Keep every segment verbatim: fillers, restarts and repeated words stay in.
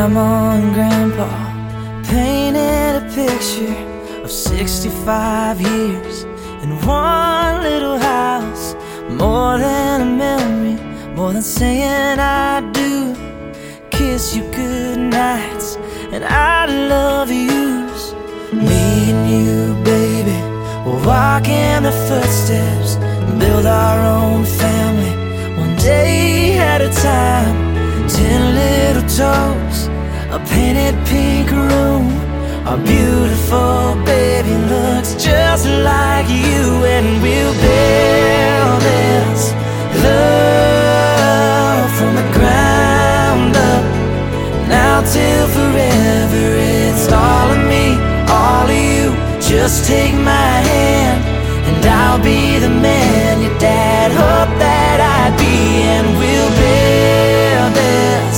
Grandma and Grandpa painted a picture of sixty-five years in one little house. More than a memory, more than saying I do. Kiss you good nights and I love yous. Me and you, baby, we'll walk in the footsteps and build our own family, one day at a time. Ten little toes, a painted pink room. Our beautiful baby looks just like you, and we'll build this love from the ground up. Now till forever, it's all of me, all of you. Just take my hand and I'll be the man your dad hoped that I'd be, and we'll build this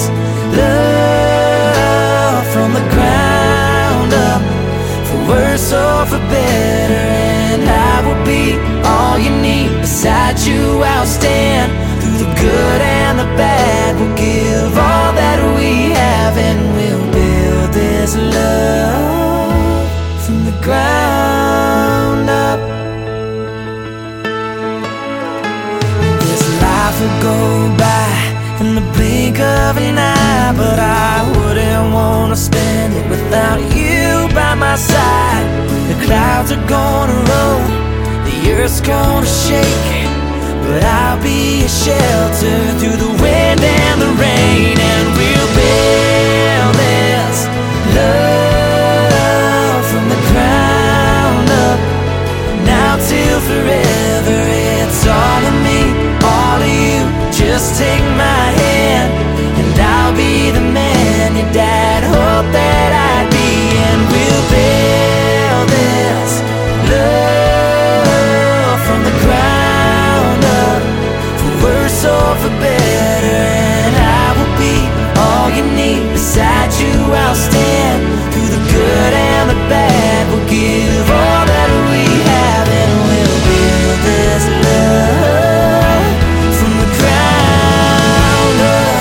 love from the ground up, for worse or for better. And I will be all you need. Beside you I'll stand through the good and the bad. We'll give all that we have, and we'll build this love from the ground up. Life will go by in the blink of an eye, but I wouldn't want to spend it without you by my side. The clouds are gonna roll, the earth's gonna shake, but I'll be a shelter through the wind and the rain, and we'll build this love from the ground up. Now till forever, it's all of me, all of you. Just take my hand and I'll be the man your dad hoped that I'd be, and we'll build this love from the ground up, for worse or for better. And I will be all you need. Beside you I'll stand through the good and the bad. We'll give all that we have, and we'll build this love from the ground up.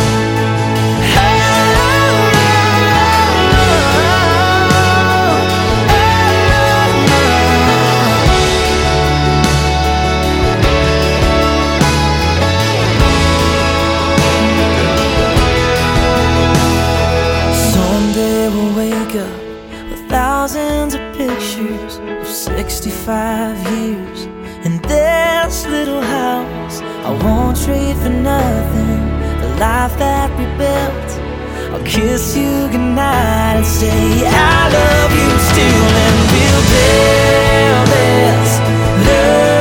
Someday we'll wake up with thousands of pictures of sixty-five years in this little house. I won't trade for nothing the life that we built. I'll kiss you goodnight and say I love you still, and we'll build this love